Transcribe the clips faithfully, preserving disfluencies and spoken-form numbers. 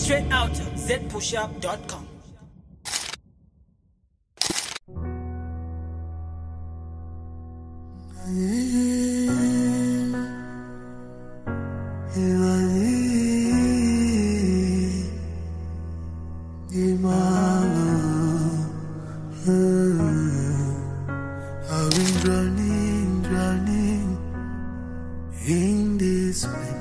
Straight out z pushup dot com. I've been drowning, drowning in this pain.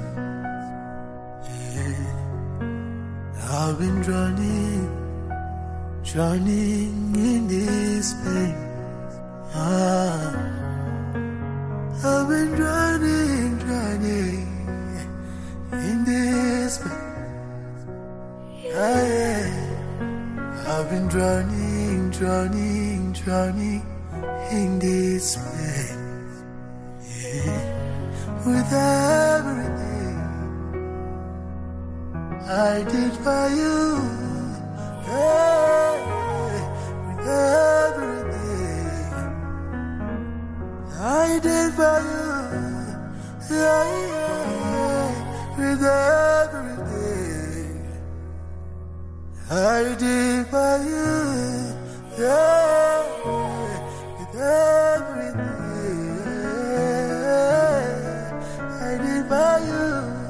Yeah. I've been drowning, drowning in this pain. Ah. I've been drowning, drowning in this pain. Ah, yeah. I've been drowning, drowning, drowning in this pain. Yeah. With everything I did for you. Yeah. With everything I did for you. Yeah, yeah. With everything I did for you. Yeah. With everything I did for you.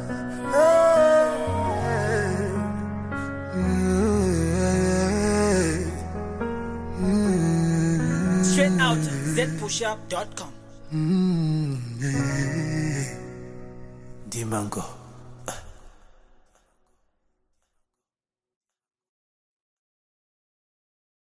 Yeah. Straight out z pushup dot com. Mm, yeah. Dimango.